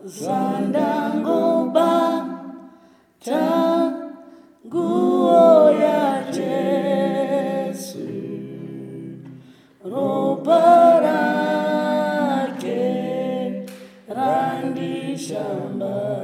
zandangobata nguo ya Yesu, ropa rake randishamba.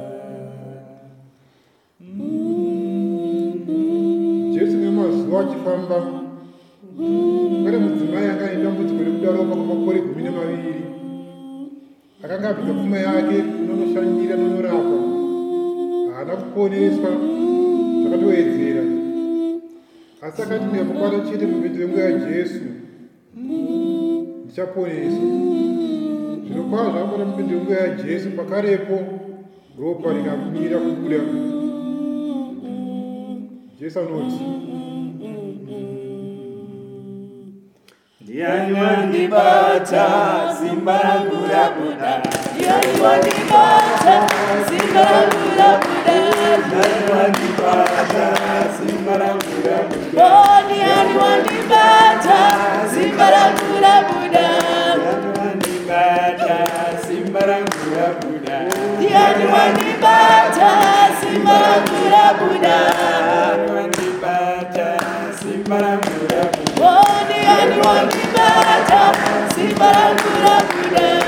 Jesu nemazuva achifamba, pane mudzimai anga ane dambudziko rekuda ropa kwamakore 12. Akanga apedza pfuma yake nonoshandira nonorapa, haana kuponeswa, zvakatowedzera. Asi akati ndikakubata chete mubhedha wenguva yaJesu ndichaponeswa. Zvirokwazvo akabata mubhedha wenguva yaJesu, pakarepo ropa rikamira kubuda. Jesu anoti, ndiani wandibata, simba rangu labuda. Ndiani wandibata, simba rangu labuda. Ndiani wandibata, simba rangu labuda. Oh, ndiani wandibata, simba rangu labuda. Ndiani wandibata, simba rangu labuda. Ndiani wandibata, simba rangu labuda. Ndiani wandibata, simba rangu labuda. Oh, ndiani wandibata, simba rangu labuda.